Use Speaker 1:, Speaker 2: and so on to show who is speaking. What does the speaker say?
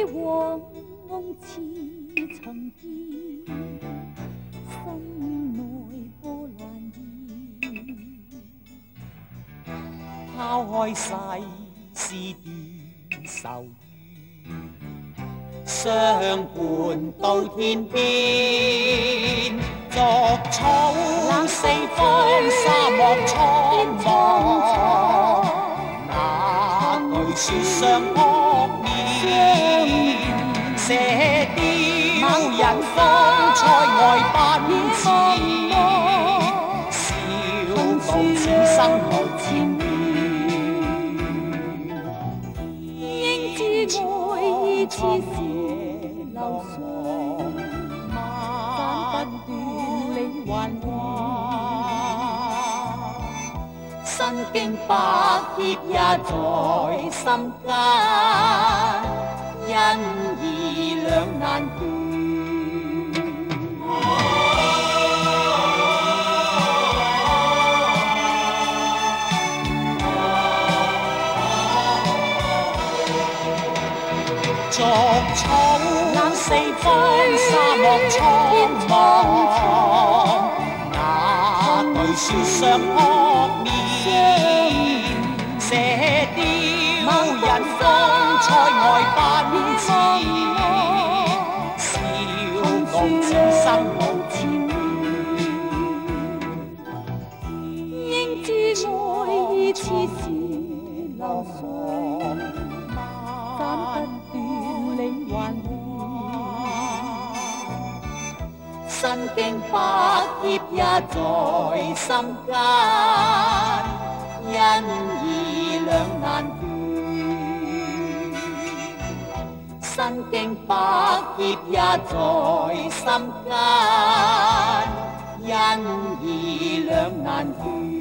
Speaker 1: 往似曾见，心内波澜现。抛开世事断愁怨，相伴到天边。逐草四方，沙漠苍茫。那句说相扑面，射雕人方塞外奔驰。笑傲此生无千变，应知爱意似是流水，斩不断理还乱。身經百劫也在心間，因義兩難斷。逐草四方，沙漠蒼茫。那對說相撲面，射雕人方塞外奔馳。笑傲此生無千變，應知愛意似是流水，斬不斷理還亂。身經百劫也在心間，因義兩難斷。身經百劫也在心間，因義兩難斷。